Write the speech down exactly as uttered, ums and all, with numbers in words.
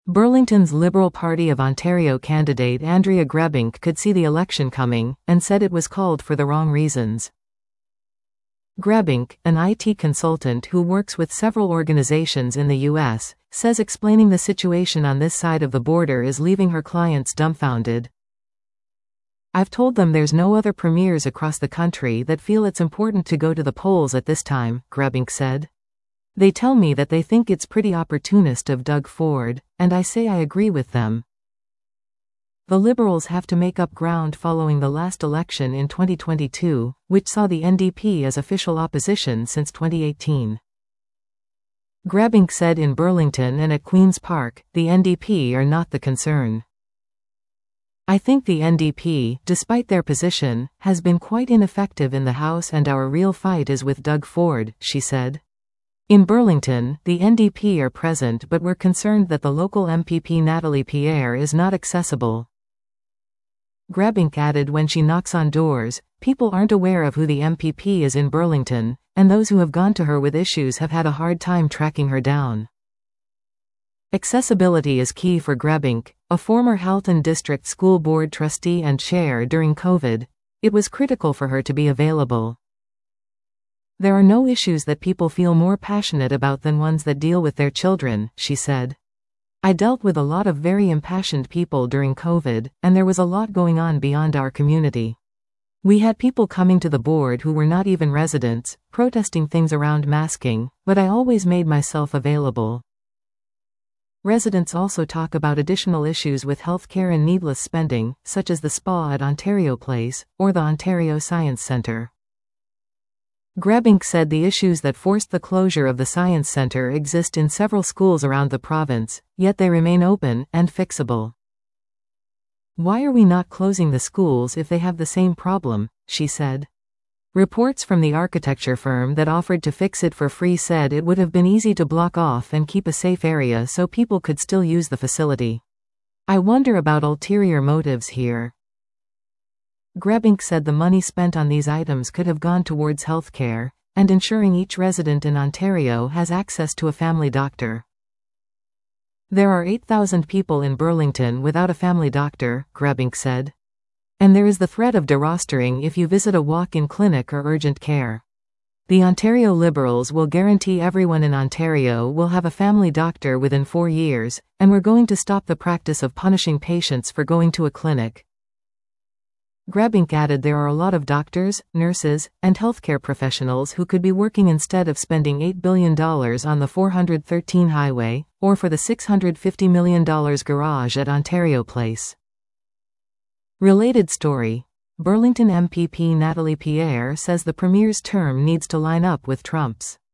Burlington's Liberal Party of Ontario candidate Andrea Grebink could see the election coming, and said it was called for the wrong reasons. Grebink, an I T consultant who works with several organizations in the U S, says explaining the situation on this side of the border is leaving her clients dumbfounded. "I've told them there's no other premiers across the country that feel it's important to go to the polls at this time," Grebink said. "They tell me that they think it's pretty opportunist of Doug Ford, and I say I agree with them." The Liberals have to make up ground following the last election in twenty twenty-two, which saw the N D P as official opposition since twenty eighteen. Grebink said in Burlington and at Queen's Park, the N D P are not the concern. "I think the N D P, despite their position, has been quite ineffective in the House, and our real fight is with Doug Ford," she said. In Burlington, the N D P are present, but we're concerned that the local M P P Natalie Pierre is not accessible. Grebink added when she knocks on doors, people aren't aware of who the M P P is in Burlington, and those who have gone to her with issues have had a hard time tracking her down. Accessibility is key for Grebink, a former Halton District School Board trustee and chair during COVID. It was critical for her to be available. "There are no issues that people feel more passionate about than ones that deal with their children," she said. "I dealt with a lot of very impassioned people during COVID, and there was a lot going on beyond our community. We had people coming to the board who were not even residents, protesting things around masking, but I always made myself available." Residents also talk about additional issues with healthcare and needless spending, such as the spa at Ontario Place, or the Ontario Science Centre. Grebink said the issues that forced the closure of the Science Centre exist in several schools around the province, yet they remain open and fixable. "Why are we not closing the schools if they have the same problem?" she said. Reports from the architecture firm that offered to fix it for free said it would have been easy to block off and keep a safe area so people could still use the facility. "I wonder about ulterior motives here." Grebink said the money spent on these items could have gone towards healthcare, and ensuring each resident in Ontario has access to a family doctor. "There are eight thousand people in Burlington without a family doctor," Grebink said. "And there is the threat of derostering if you visit a walk-in clinic or urgent care. The Ontario Liberals will guarantee everyone in Ontario will have a family doctor within four years, and we're going to stop the practice of punishing patients for going to a clinic." Grebink added there are a lot of doctors, nurses, and healthcare professionals who could be working instead of spending eight billion dollars on the four hundred thirteen highway, or for the six hundred fifty million dollars garage at Ontario Place. Related story. Burlington M P P Natalie Pierre says the Premier's term needs to line up with Trump's.